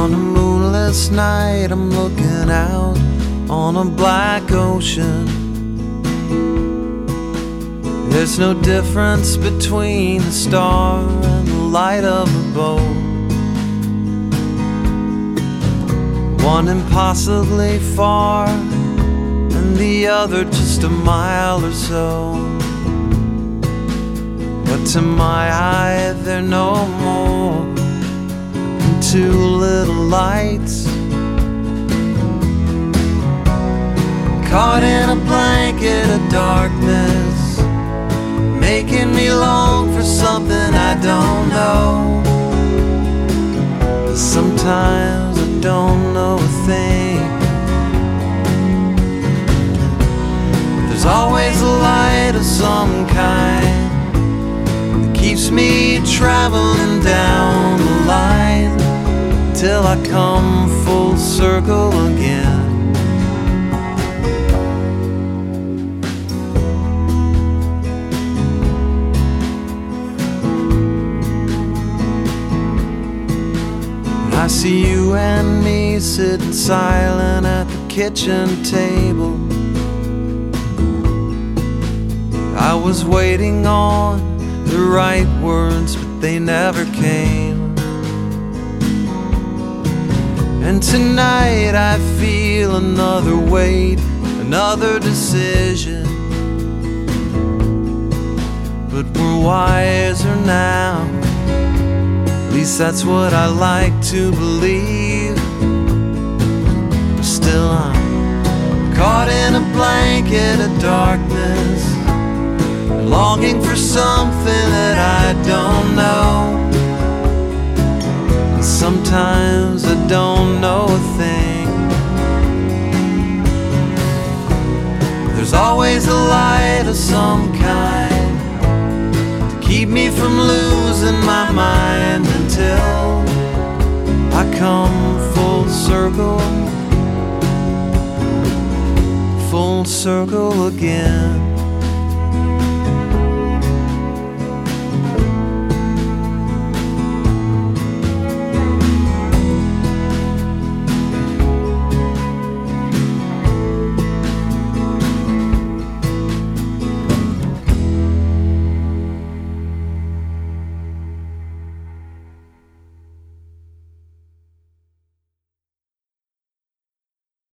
On a moonless night, I'm looking out on a black ocean. There's no difference between the star and the light of a boat. One impossibly far, and the other just a mile or so. But to my eye, they're no more than two little lights caught in a blanket of darkness, making me long for something I don't know. Sometimes I don't know a thing. There's always a light of some kind that keeps me traveling down the line till I come full circle again. I see you and me sitting silent at the kitchen table. I was waiting on the right words, but they never came. And tonight I feel another weight, another decision. But we're wiser now. At least that's what I like to believe. Still I'm caught in a blanket of darkness, longing for something that I don't know. And sometimes I don't know a thing. There's always a light of some kind to keep me from losing my mind until I come full circle again.